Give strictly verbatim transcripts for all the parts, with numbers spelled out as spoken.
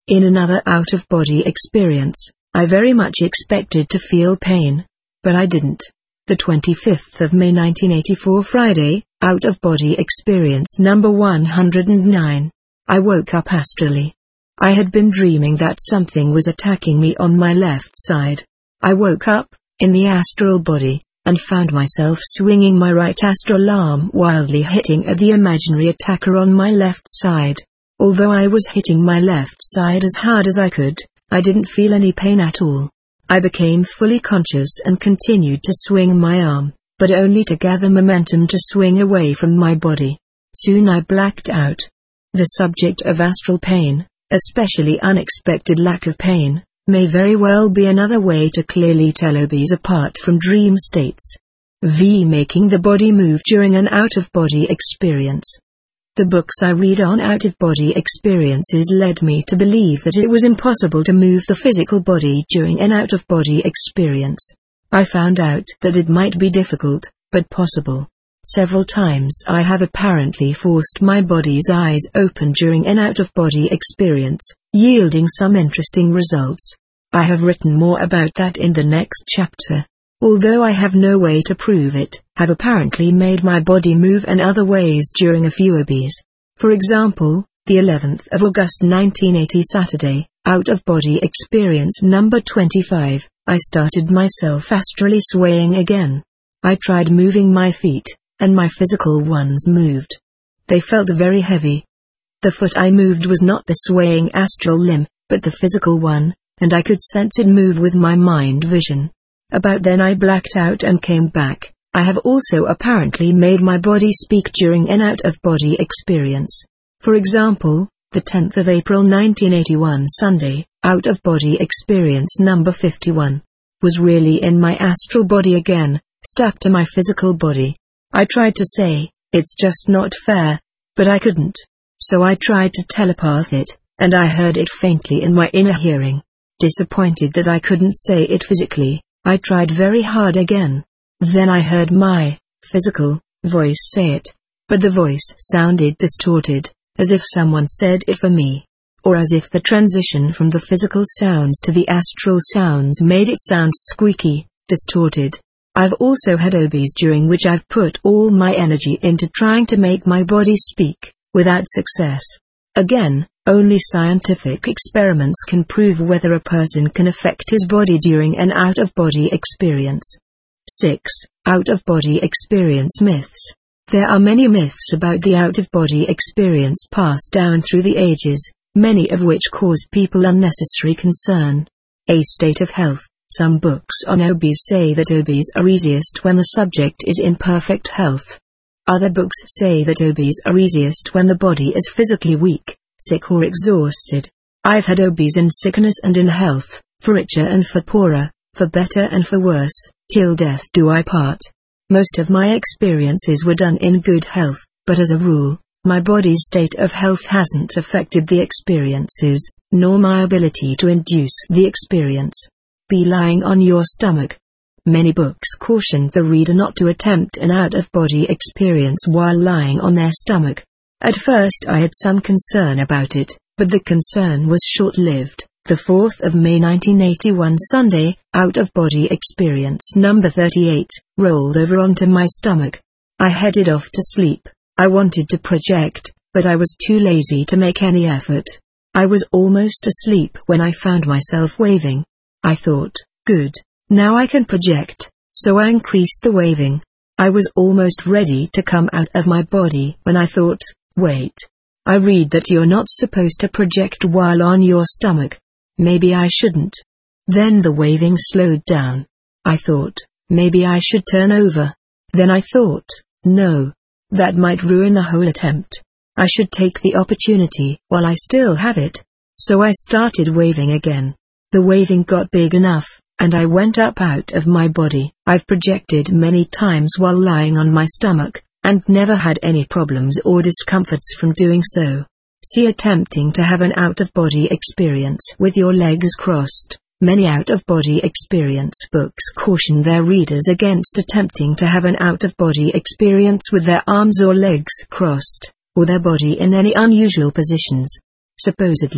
In another out-of-body experience, I very much expected to feel pain, but I didn't. The twenty-fifth of May nineteen eighty-four, Friday, out-of-body experience number one hundred nine. I woke up astrally. I had been dreaming that something was attacking me on my left side. I woke up, in the astral body, and found myself swinging my right astral arm wildly, hitting at the imaginary attacker on my left side. Although I was hitting my left side as hard as I could, I didn't feel any pain at all. I became fully conscious and continued to swing my arm, but only to gather momentum to swing away from my body. Soon I blacked out. The subject of astral pain, especially unexpected lack of pain, may very well be another way to clearly tell O Bs apart from dream states. V. Making the body move during an out-of-body experience. The books I read on out-of-body experiences led me to believe that it was impossible to move the physical body during an out-of-body experience. I found out that it might be difficult, but possible. Several times I have apparently forced my body's eyes open during an out-of-body experience, yielding some interesting results. I have written more about that in the next chapter. Although I have no way to prove it, have apparently made my body move in other ways during a few O Bs. For example, the eleventh of August nineteen eighty, Saturday, out-of-body experience number twenty-five, I started myself astrally swaying again. I tried moving my feet, and my physical ones moved. They felt very heavy. The foot I moved was not the swaying astral limb, but the physical one, and I could sense it move with my mind vision. About then I blacked out and came back. I have also apparently made my body speak during an out-of-body experience. For example, the tenth of April nineteen eighty-one, Sunday, out-of-body experience number fifty-one. Was really in my astral body again, stuck to my physical body. I tried to say, "It's just not fair," but I couldn't. So I tried to telepath it, and I heard it faintly in my inner hearing. Disappointed that I couldn't say it physically, I tried very hard again. Then I heard my physical voice say it, but the voice sounded distorted, as if someone said it for me, or as if the transition from the physical sounds to the astral sounds made it sound squeaky, distorted. I've also had O Bs during which I've put all my energy into trying to make my body speak, without success. Again, only scientific experiments can prove whether a person can affect his body during an out-of-body experience. six. Out-of-body experience myths. There are many myths about the out-of-body experience passed down through the ages, many of which cause people unnecessary concern. A state of health. Some books on O Bs say that O Bs are easiest when the subject is in perfect health. Other books say that O Bs are easiest when the body is physically weak, sick or exhausted. I've had O Bs in sickness and in health, for richer and for poorer, for better and for worse, till death do I part. Most of my experiences were done in good health, but as a rule, my body's state of health hasn't affected the experiences, nor my ability to induce the experience. Be lying on your stomach. Many books caution the reader not to attempt an out-of-body experience while lying on their stomach. At first I had some concern about it, but the concern was short-lived. The fourth of May nineteen eighty-one, Sunday, out-of-body experience number thirty-eight, rolled over onto my stomach. I headed off to sleep. I wanted to project, but I was too lazy to make any effort. I was almost asleep when I found myself waving. I thought, good, now I can project, so I increased the waving. I was almost ready to come out of my body when I thought, wait. I read that you're not supposed to project while on your stomach. Maybe I shouldn't. Then the waving slowed down. I thought, maybe I should turn over. Then I thought, no. That might ruin the whole attempt. I should take the opportunity while I still have it. So I started waving again. The waving got big enough, and I went up out of my body. I've projected many times while lying on my stomach, and never had any problems or discomforts from doing so. See attempting to have an out-of-body experience with your legs crossed. Many out-of-body experience books caution their readers against attempting to have an out-of-body experience with their arms or legs crossed, or their body in any unusual positions. Supposedly,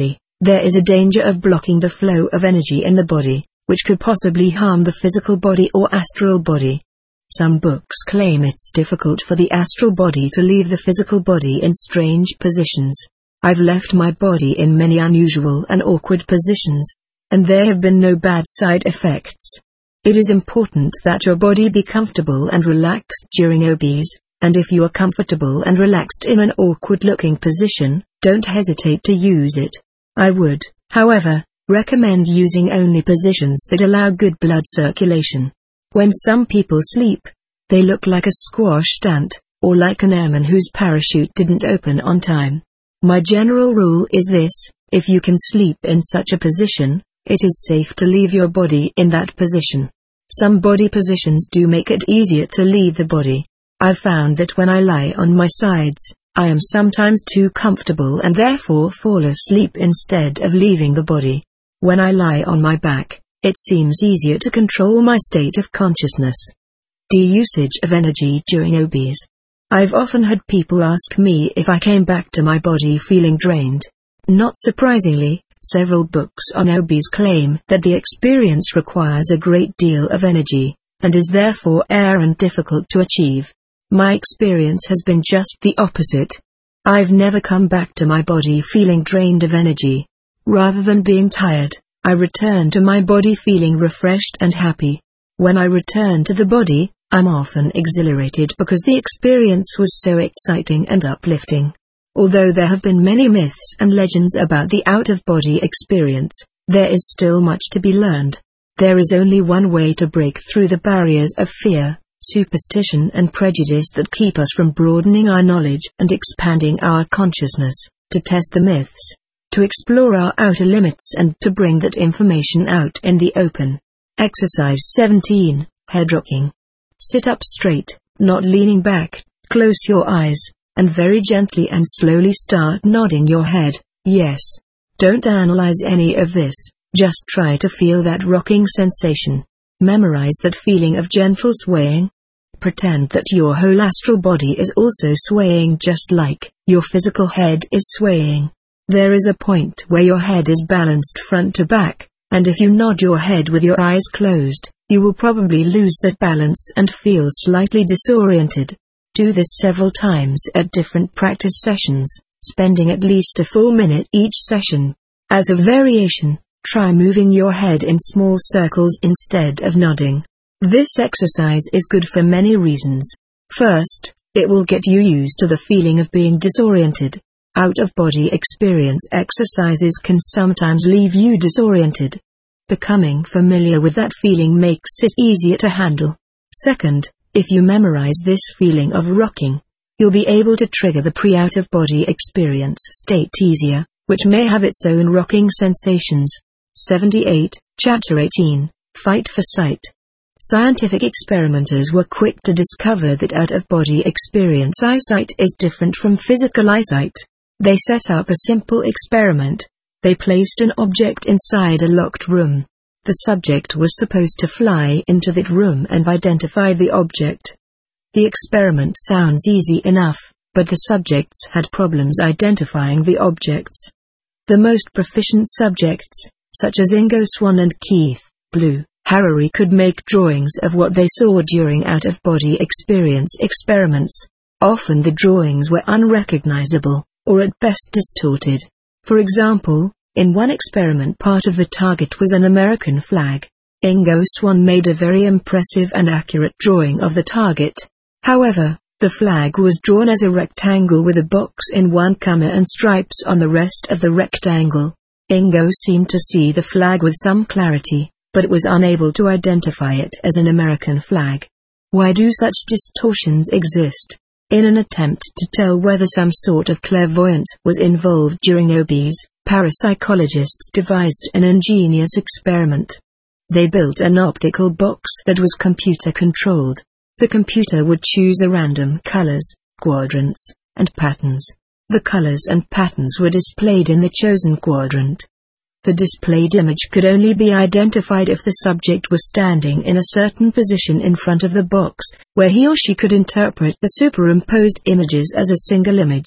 There is a danger of blocking the flow of energy in the body, which could possibly harm the physical body or astral body. Some books claim it's difficult for the astral body to leave the physical body in strange positions. I've left my body in many unusual and awkward positions, and there have been no bad side effects. It is important that your body be comfortable and relaxed during O Bs, and if you are comfortable and relaxed in an awkward-looking position, don't hesitate to use it. I would, however, recommend using only positions that allow good blood circulation. When some people sleep, they look like a squashed ant, or like an airman whose parachute didn't open on time. My general rule is this: if you can sleep in such a position, it is safe to leave your body in that position. Some body positions do make it easier to leave the body. I've found that when I lie on my sides, I am sometimes too comfortable and therefore fall asleep instead of leaving the body. When I lie on my back, it seems easier to control my state of consciousness. De-usage of energy during O Bs. I've often had people ask me if I came back to my body feeling drained. Not surprisingly, several books on O Bs claim that the experience requires a great deal of energy, and is therefore rare and difficult to achieve. My experience has been just the opposite. I've never come back to my body feeling drained of energy. Rather than being tired, I return to my body feeling refreshed and happy. When I return to the body, I'm often exhilarated because the experience was so exciting and uplifting. Although there have been many myths and legends about the out-of-body experience, there is still much to be learned. There is only one way to break through the barriers of fear, superstition and prejudice that keep us from broadening our knowledge and expanding our consciousness: to test the myths, to explore our outer limits, and to bring that information out in the open. Exercise seventeen, Head Rocking. Sit up straight, not leaning back, close your eyes, and very gently and slowly start nodding your head, yes. Don't analyze any of this, just try to feel that rocking sensation. Memorize that feeling of gentle swaying. Pretend that your whole astral body is also swaying just like your physical head is swaying. There is a point where your head is balanced front to back, and if you nod your head with your eyes closed, you will probably lose that balance and feel slightly disoriented. Do this several times at different practice sessions, spending at least a full minute each session. As a variation, try moving your head in small circles instead of nodding. This exercise is good for many reasons. First, it will get you used to the feeling of being disoriented. Out-of-body experience exercises can sometimes leave you disoriented. Becoming familiar with that feeling makes it easier to handle. Second, if you memorize this feeling of rocking, you'll be able to trigger the pre-out-of-body experience state easier, which may have its own rocking sensations. seventy-eight, Chapter eighteen, Fight for Sight. Scientific experimenters were quick to discover that out-of-body experience eyesight is different from physical eyesight. They set up a simple experiment. They placed an object inside a locked room. The subject was supposed to fly into that room and identify the object. The experiment sounds easy enough, but the subjects had problems identifying the objects. The most proficient subjects, such as Ingo Swann and Keith Blue Harary, could make drawings of what they saw during out-of-body experience experiments. Often the drawings were unrecognizable, or at best distorted. For example, in one experiment part of the target was an American flag. Ingo Swann made a very impressive and accurate drawing of the target. However, the flag was drawn as a rectangle with a box in one corner and stripes on the rest of the rectangle. Ingo seemed to see the flag with some clarity, but was unable to identify it as an American flag. Why do such distortions exist? In an attempt to tell whether some sort of clairvoyance was involved during O Bs, parapsychologists devised an ingenious experiment. They built an optical box that was computer-controlled. The computer would choose a random colors, quadrants, and patterns. The colors and patterns were displayed in the chosen quadrant. The displayed image could only be identified if the subject was standing in a certain position in front of the box, where he or she could interpret the superimposed images as a single image.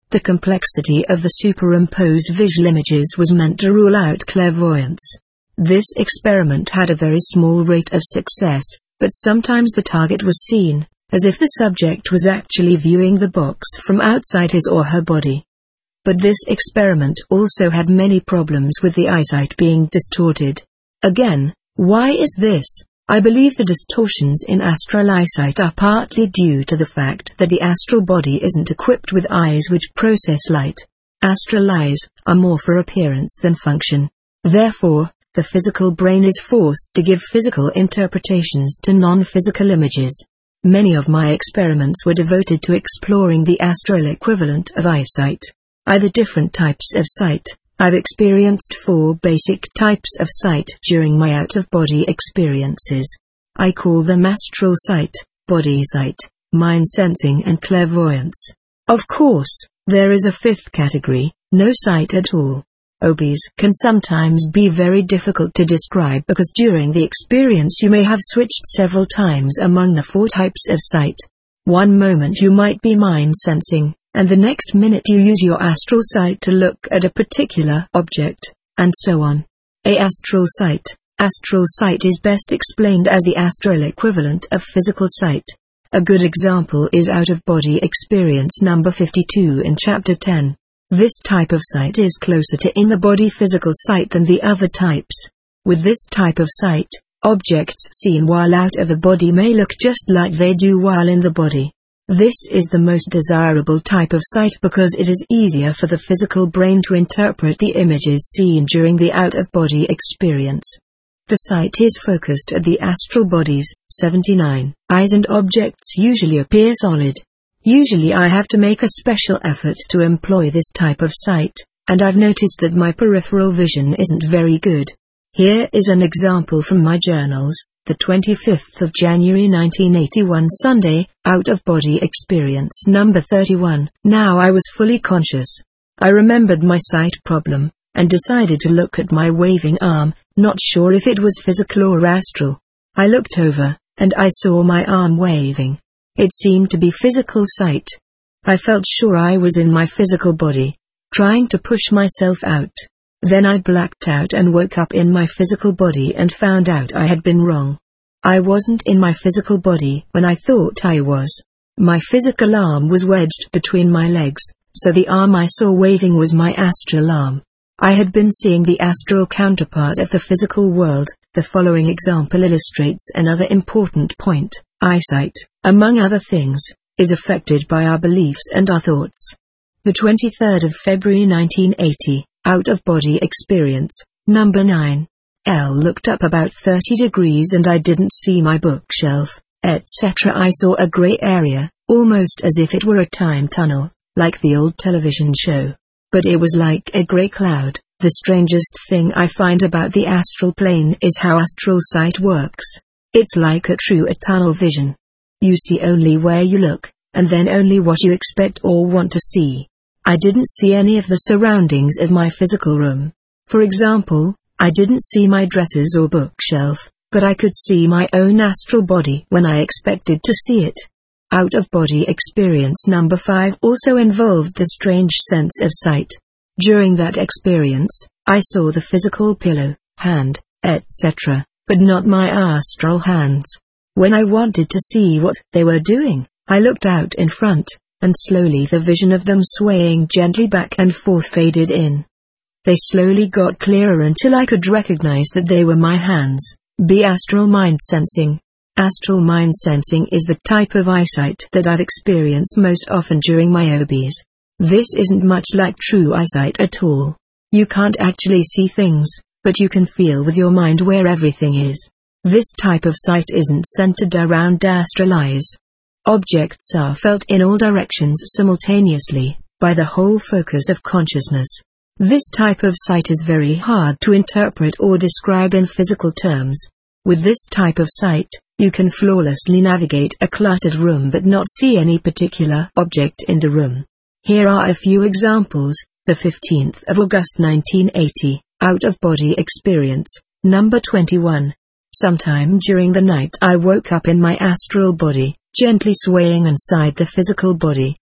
The complexity of the superimposed visual images was meant to rule out clairvoyance. This experiment had a very small rate of success, but sometimes the target was seen, as if the subject was actually viewing the box from outside his or her body. But this experiment also had many problems with the eyesight being distorted. Again, why is this? I believe the distortions in astral eyesight are partly due to the fact that the astral body isn't equipped with eyes which process light. Astral eyes are more for appearance than function. Therefore, the physical brain is forced to give physical interpretations to non-physical images. Many of my experiments were devoted to exploring the astral equivalent of eyesight. Either different types of sight. I've experienced four basic types of sight during my out-of-body experiences. I call them astral sight, body sight, mind sensing and clairvoyance. Of course, there is a fifth category, no sight at all. O Bs can sometimes be very difficult to describe because during the experience you may have switched several times among the four types of sight. One moment you might be mind sensing, and the next minute you use your astral sight to look at a particular object, and so on. A astral sight. Astral sight is best explained as the astral equivalent of physical sight. A good example is out-of-body experience number fifty-two in chapter ten. This type of sight is closer to in-the-body physical sight than the other types. With this type of sight, objects seen while out of the body may look just like they do while in the body. This is the most desirable type of sight because it is easier for the physical brain to interpret the images seen during the out-of-body experience. The sight is focused at the astral bodies, seventy-nine, eyes and objects usually appear solid. Usually I have to make a special effort to employ this type of sight, and I've noticed that my peripheral vision isn't very good. Here is an example from my journals, the twenty-fifth of January nineteen eighty-one Sunday, out-of-body experience number thirty-one. Now I was fully conscious. I remembered my sight problem, and decided to look at my waving arm, not sure if it was physical or astral. I looked over, and I saw my arm waving. It seemed to be physical sight. I felt sure I was in my physical body, trying to push myself out. Then I blacked out and woke up in my physical body and found out I had been wrong. I wasn't in my physical body when I thought I was. My physical arm was wedged between my legs, so the arm I saw waving was my astral arm. I had been seeing the astral counterpart of the physical world. The following example illustrates another important point. Eyesight, among other things, is affected by our beliefs and our thoughts. The twenty-third of February nineteen eighty, out-of-body experience, number nine. L looked up about thirty degrees and I didn't see my bookshelf, et cetera. I saw a grey area, almost as if it were a time tunnel, like the old television show. But it was like a grey cloud. The strangest thing I find about the astral plane is how astral sight works. It's like a true tunnel vision. You see only where you look, and then only what you expect or want to see. I didn't see any of the surroundings of my physical room. For example, I didn't see my dresses or bookshelf, but I could see my own astral body when I expected to see it. Out-of-body experience number five also involved the strange sense of sight. During that experience, I saw the physical pillow, hand, et cetera, but not my astral hands. When I wanted to see what they were doing, I looked out in front, and slowly the vision of them swaying gently back and forth faded in. They slowly got clearer until I could recognize that they were my hands. B. Astral mind sensing. Astral mind sensing is the type of eyesight that I've experienced most often during my O Bs. This isn't much like true eyesight at all. You can't actually see things, but you can feel with your mind where everything is. This type of sight isn't centered around astral eyes. Objects are felt in all directions simultaneously, by the whole focus of consciousness. This type of sight is very hard to interpret or describe in physical terms. With this type of sight, you can flawlessly navigate a cluttered room but not see any particular object in the room. Here are a few examples. The fifteenth of August nineteen eighty, out-of-body experience, number twenty-one. Sometime during the night I woke up in my astral body, gently swaying inside the physical body.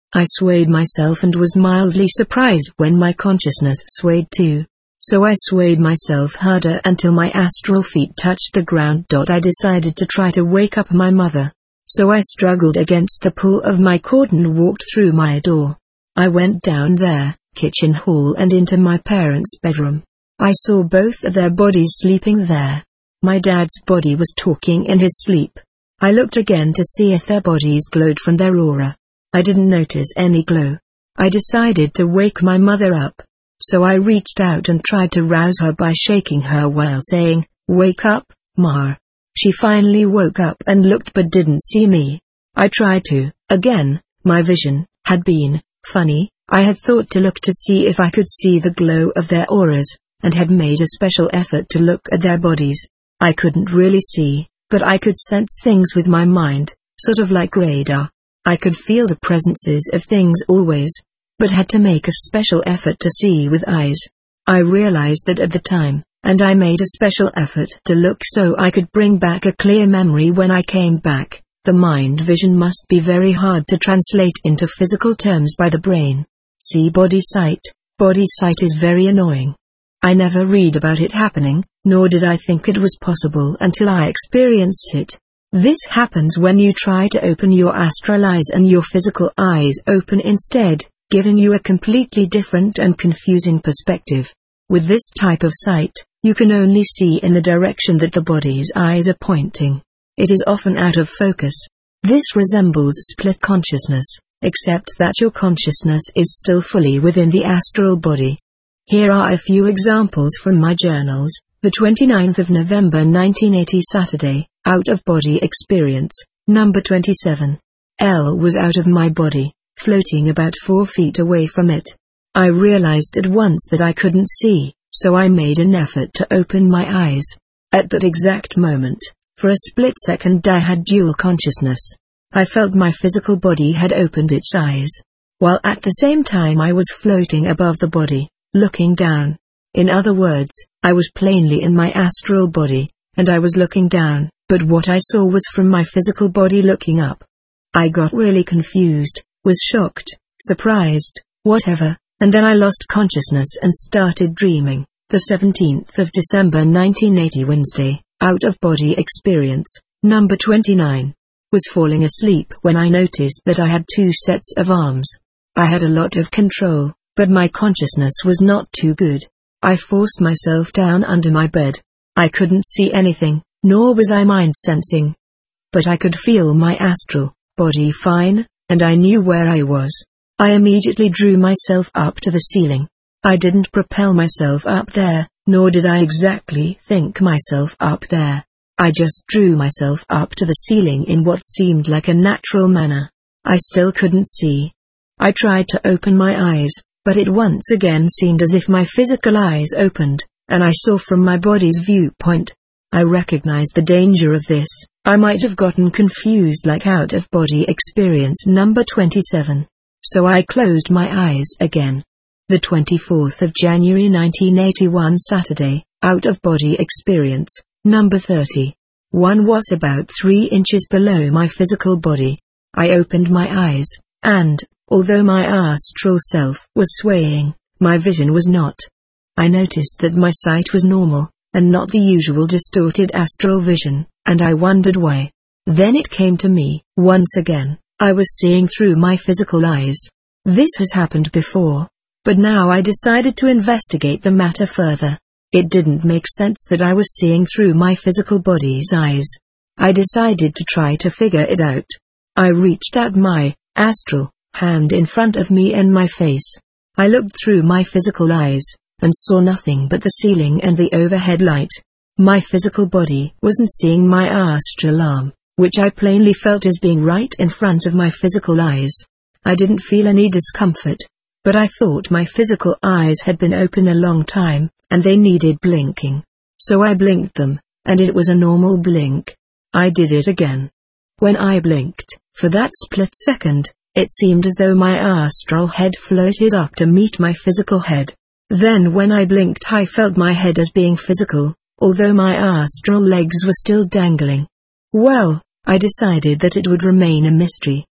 I swayed myself and was mildly surprised when my consciousness swayed too. So I swayed myself harder until my astral feet touched the ground. I decided to try to wake up my mother. So I struggled against the pull of my cord and walked through my door. I went down their kitchen hall and into my parents' bedroom. I saw both of their bodies sleeping there. My dad's body was talking in his sleep. I looked again to see if their bodies glowed from their aura. I didn't notice any glow. I decided to wake my mother up. So I reached out and tried to rouse her by shaking her while saying, "Wake up, Ma." She finally woke up and looked but didn't see me. I tried to, again. My vision had been funny. I had thought to look to see if I could see the glow of their auras, and had made a special effort to look at their bodies. I couldn't really see, but I could sense things with my mind, sort of like radar. I could feel the presences of things always, but had to make a special effort to see with eyes. I realized that at the time, and I made a special effort to look so I could bring back a clear memory when I came back. The mind vision must be very hard to translate into physical terms by the brain. See body sight. Body sight is very annoying. I never read about it happening, nor did I think it was possible until I experienced it. This happens when you try to open your astral eyes and your physical eyes open instead, giving you a completely different and confusing perspective. With this type of sight, you can only see in the direction that the body's eyes are pointing. It is often out of focus. This resembles split consciousness, except that your consciousness is still fully within the astral body. Here are a few examples from my journals. The twenty-ninth of November nineteen eighty Saturday, out-of-body experience, number twenty-seven. L was out of my body, floating about four feet away from it. I realized at once that I couldn't see, so I made an effort to open my eyes. At that exact moment, for a split second I had dual consciousness. I felt my physical body had opened its eyes, while at the same time I was floating above the body, looking down. In other words, I was plainly in my astral body, and I was looking down, but what I saw was from my physical body looking up. I got really confused, was shocked, surprised, whatever, and then I lost consciousness and started dreaming. The seventeenth of December nineteen eighty Wednesday, out-of-body experience, number twenty-nine. Was falling asleep when I noticed that I had two sets of arms. I had a lot of control, but my consciousness was not too good. I forced myself down under my bed. I couldn't see anything, nor was I mind-sensing. But I could feel my astral body fine, and I knew where I was. I immediately drew myself up to the ceiling. I didn't propel myself up there, nor did I exactly think myself up there. I just drew myself up to the ceiling in what seemed like a natural manner. I still couldn't see. I tried to open my eyes, but it once again seemed as if my physical eyes opened, and I saw from my body's viewpoint. I recognized the danger of this. I might have gotten confused like out-of-body experience number twenty-seven. So I closed my eyes again. The twenty-fourth of January nineteen eighty-one Saturday, out-of-body experience, number thirty. One was about three inches below my physical body. I opened my eyes, and, although my astral self was swaying, my vision was not. I noticed that my sight was normal, and not the usual distorted astral vision, and I wondered why. Then it came to me, once again, I was seeing through my physical eyes. This has happened before, but now I decided to investigate the matter further. It didn't make sense that I was seeing through my physical body's eyes. I decided to try to figure it out. I reached out my astral hand in front of me and my face. I looked through my physical eyes, and saw nothing but the ceiling and the overhead light. My physical body wasn't seeing my astral arm, which I plainly felt as being right in front of my physical eyes. I didn't feel any discomfort, but I thought my physical eyes had been open a long time, and they needed blinking. So I blinked them, and it was a normal blink. I did it again. When I blinked, for that split second, it seemed as though my astral head floated up to meet my physical head. Then when I blinked I felt my head as being physical, although my astral legs were still dangling. Well, I decided that it would remain a mystery.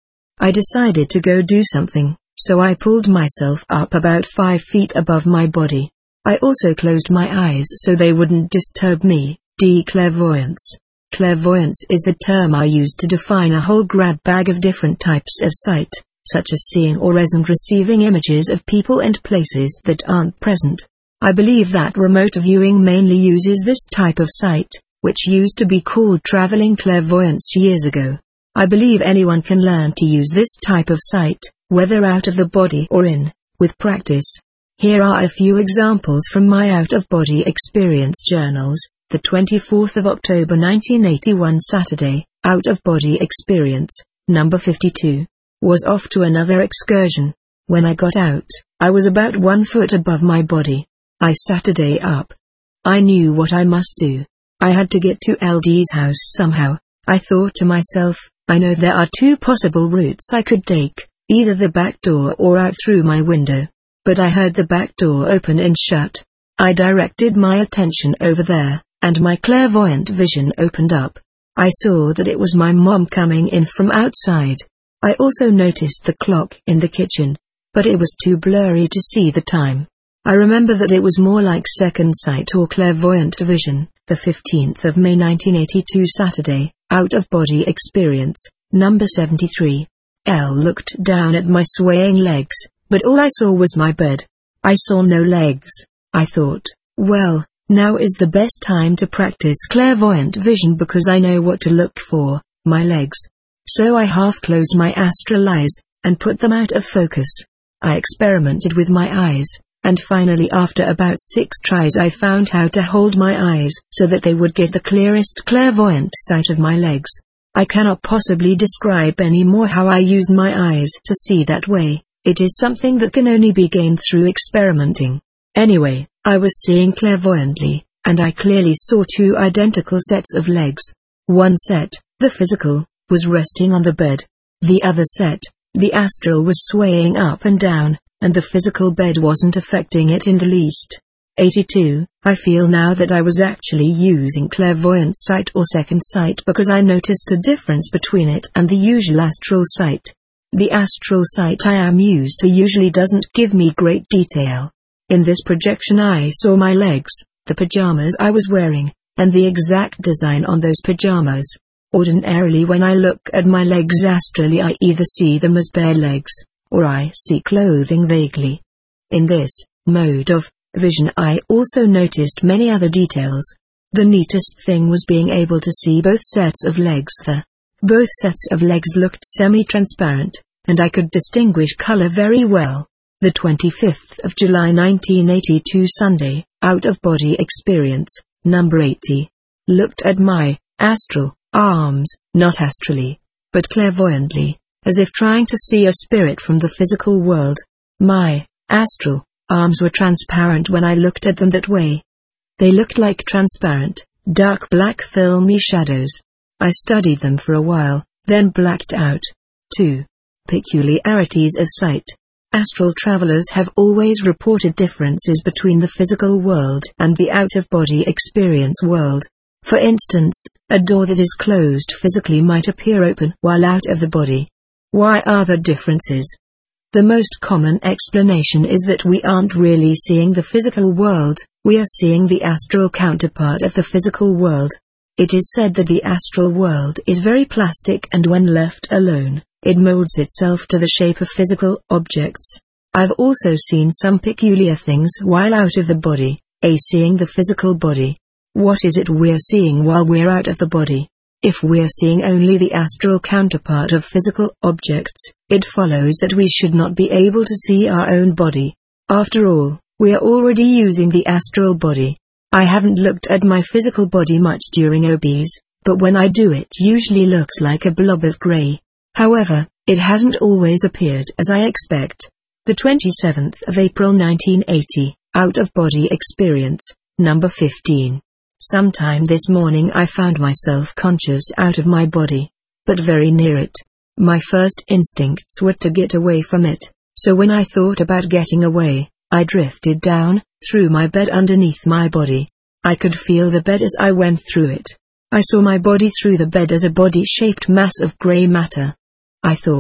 I decided to go do something, so I pulled myself up about five feet above my body. I also closed my eyes so they wouldn't disturb me. D. Clairvoyance. Clairvoyance is the term I use to define a whole grab bag of different types of sight, such as seeing or and receiving images of people and places that aren't present. I believe that remote viewing mainly uses this type of sight, which used to be called traveling clairvoyance years ago. I believe anyone can learn to use this type of sight, whether out of the body or in, with practice. Here are a few examples from my out-of-body experience journals. The twenty-fourth of October nineteen eighty-one Saturday, out-of-body experience, number fifty-two. Was off to another excursion. When I got out, I was about one foot above my body. I Saturday up. I knew what I must do. I had to get to L D's house somehow. I thought to myself, I know there are two possible routes I could take, either the back door or out through my window. But I heard the back door open and shut. I directed my attention over there, and my clairvoyant vision opened up. I saw that it was my mom coming in from outside. I also noticed the clock in the kitchen, but it was too blurry to see the time. I remember that it was more like second sight or clairvoyant vision. The fifteenth of May nineteen eighty-two Saturday, out-of-body experience, number seventy-three. L looked down at my swaying legs, but all I saw was my bed. I saw no legs. I thought, well, now is the best time to practice clairvoyant vision because I know what to look for, my legs. So I half closed my astral eyes, and put them out of focus. I experimented with my eyes, and finally after about six tries I found how to hold my eyes so that they would get the clearest clairvoyant sight of my legs. I cannot possibly describe any more how I used my eyes to see that way. It is something that can only be gained through experimenting. Anyway, I was seeing clairvoyantly, and I clearly saw two identical sets of legs. One set, the physical, was resting on the bed. The other set, the astral, was swaying up and down, and the physical bed wasn't affecting it in the least. eighty-two. I feel now that I was actually using clairvoyant sight or second sight because I noticed a difference between it and the usual astral sight. The astral sight I am used to usually doesn't give me great detail. In this projection I saw my legs, the pajamas I was wearing, and the exact design on those pajamas. Ordinarily when I look at my legs astrally I either see them as bare legs, or I see clothing vaguely. In this mode of vision I also noticed many other details. The neatest thing was being able to see both sets of legs. The both sets of legs looked semi-transparent, and I could distinguish color very well. The twenty-fifth of July nineteen eighty-two Sunday, out-of-body experience, number eighty. Looked at my astral arms, not astrally, but clairvoyantly, as if trying to see a spirit from the physical world. My astral arms were transparent when I looked at them that way. They looked like transparent, dark black filmy shadows. I studied them for a while, then blacked out. two. Peculiarities of sight. Astral travelers have always reported differences between the physical world and the out-of-body experience world. For instance, a door that is closed physically might appear open while out of the body. Why are there differences? The most common explanation is that we aren't really seeing the physical world, we are seeing the astral counterpart of the physical world. It is said that the astral world is very plastic and when left alone, it molds itself to the shape of physical objects. I've also seen some peculiar things while out of the body, a seeing the physical body. What is it we're seeing while we're out of the body? If we're seeing only the astral counterpart of physical objects, it follows that we should not be able to see our own body. After all, we are already using the astral body. I haven't looked at my physical body much during O Bs, but when I do it usually looks like a blob of grey. However, it hasn't always appeared as I expect. The twenty-seventh of April nineteen eighty, out-of-body experience, number fifteen. Sometime this morning I found myself conscious out of my body, but very near it. My first instincts were to get away from it, so when I thought about getting away, I drifted down, through my bed underneath my body. I could feel the bed as I went through it. I saw my body through the bed as a body-shaped mass of grey matter. I thought,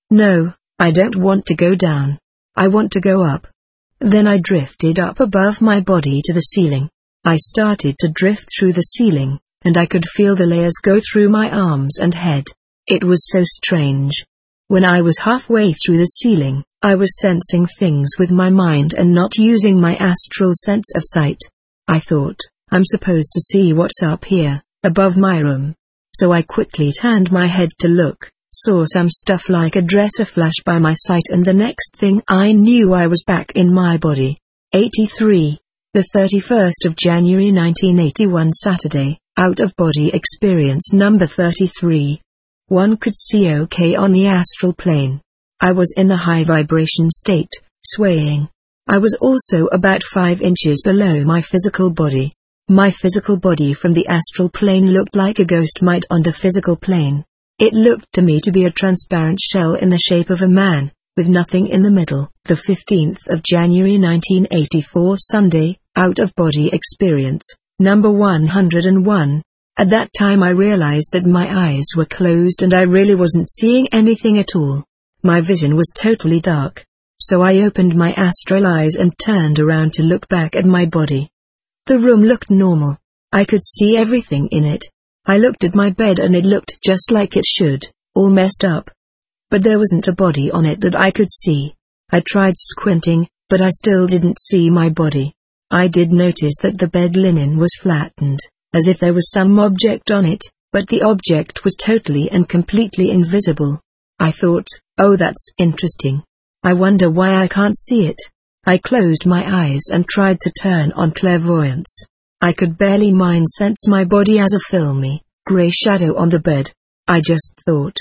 No, I don't want to go down. I want to go up. Then I drifted up above my body to the ceiling. I started to drift through the ceiling, and I could feel the layers go through my arms and head. It was so strange. When I was halfway through the ceiling, I was sensing things with my mind and not using my astral sense of sight. I thought, I'm supposed to see what's up here, above my room. So I quickly turned my head to look, saw some stuff like a dresser flash by my sight, and the next thing I knew I was back in my body. eighty-three. The thirty-first of January nineteen eighty-one, Saturday, out-of-body experience number thirty-three. One could see okay on the astral plane. I was in a high vibration state, swaying. I was also about five inches below my physical body. My physical body from the astral plane looked like a ghost might on the physical plane. It looked to me to be a transparent shell in the shape of a man, with nothing in the middle. The fifteenth of January nineteen eighty-four, Sunday, out-of-body experience, number one hundred one. At that time I realized that my eyes were closed and I really wasn't seeing anything at all. My vision was totally dark. So I opened my astral eyes and turned around to look back at my body. The room looked normal. I could see everything in it. I looked at my bed and it looked just like it should, all messed up. But there wasn't a body on it that I could see. I tried squinting, but I still didn't see my body. I did notice that the bed linen was flattened, as if there was some object on it, but the object was totally and completely invisible. I thought, oh, that's interesting. I wonder why I can't see it. I closed my eyes and tried to turn on clairvoyance. I could barely mind sense my body as a filmy, grey shadow on the bed. I just thought,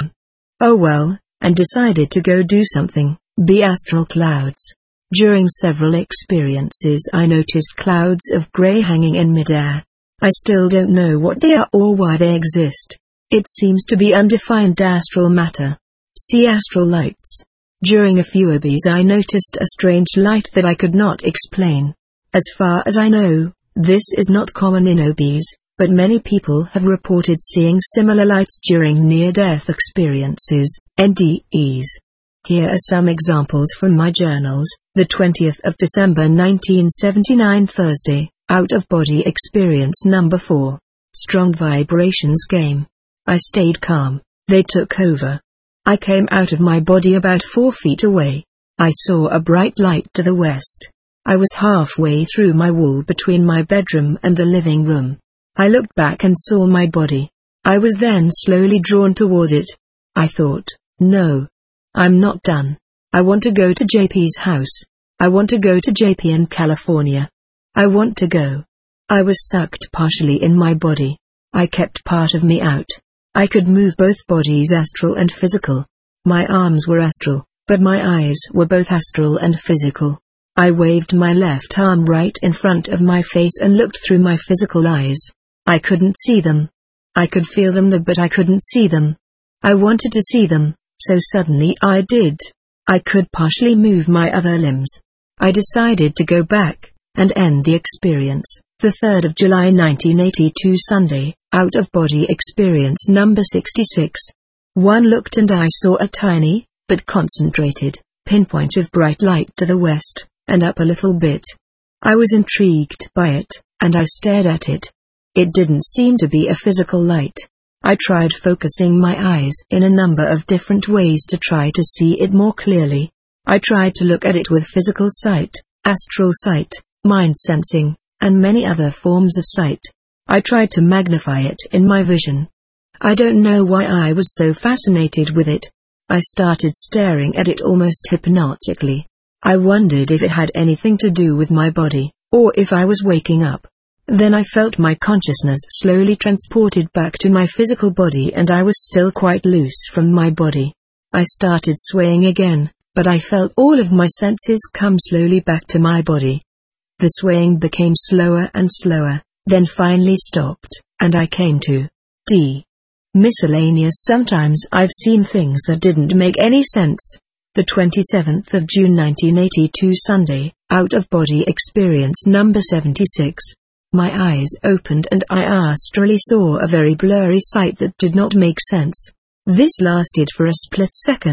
oh well, and decided to go do something, be astral clouds. During several experiences I noticed clouds of grey hanging in midair. I still don't know what they are or why they exist. It seems to be undefined astral matter. See astral lights. During a few O Bs I noticed a strange light that I could not explain. As far as I know, this is not common in O Bs, but many people have reported seeing similar lights during near-death experiences, N D Es. Here are some examples from my journals. The twentieth of December nineteen seventy-nine, Thursday, out-of-body experience number four. Strong vibrations game. I stayed calm. They took over. I came out of my body about four feet away. I saw a bright light to the west. I was halfway through my wall between my bedroom and the living room. I looked back and saw my body. I was then slowly drawn toward it. I thought, no. I'm not done. I want to go to J P's house. I want to go to J P in California. I want to go. I was sucked partially in my body. I kept part of me out. I could move both bodies, astral and physical. My arms were astral, but my eyes were both astral and physical. I waved my left arm right in front of my face and looked through my physical eyes. I couldn't see them. I could feel them though, but I couldn't see them. I wanted to see them, so suddenly I did. I could partially move my other limbs. I decided to go back and end the experience. The third of July nineteen eighty-two, Sunday, out-of-body experience number sixty-six. One looked and I saw a tiny, but concentrated, pinpoint of bright light to the west, and up a little bit. I was intrigued by it, and I stared at it. It didn't seem to be a physical light. I tried focusing my eyes in a number of different ways to try to see it more clearly. I tried to look at it with physical sight, astral sight, mind sensing, and many other forms of sight. I tried to magnify it in my vision. I don't know why I was so fascinated with it. I started staring at it almost hypnotically. I wondered if it had anything to do with my body, or if I was waking up. Then I felt my consciousness slowly transported back to my physical body and I was still quite loose from my body. I started swaying again, but I felt all of my senses come slowly back to my body. The swaying became slower and slower, then finally stopped, and I came to D. Miscellaneous. Sometimes I've seen things that didn't make any sense. The twenty-seventh of June nineteen eighty-two, Sunday, out-of-body experience number seventy-six. My eyes opened and I astrally saw a very blurry sight that did not make sense. This lasted for a split second.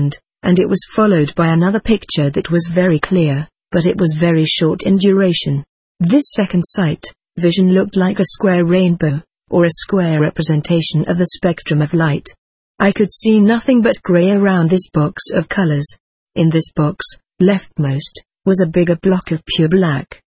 and it was followed by another picture that was very clear, but it was very short in duration. This second sight, vision looked like a square rainbow, or a square representation of the spectrum of light. I could see nothing but grey around this box of colors. In this box, leftmost, was a bigger block of pure black.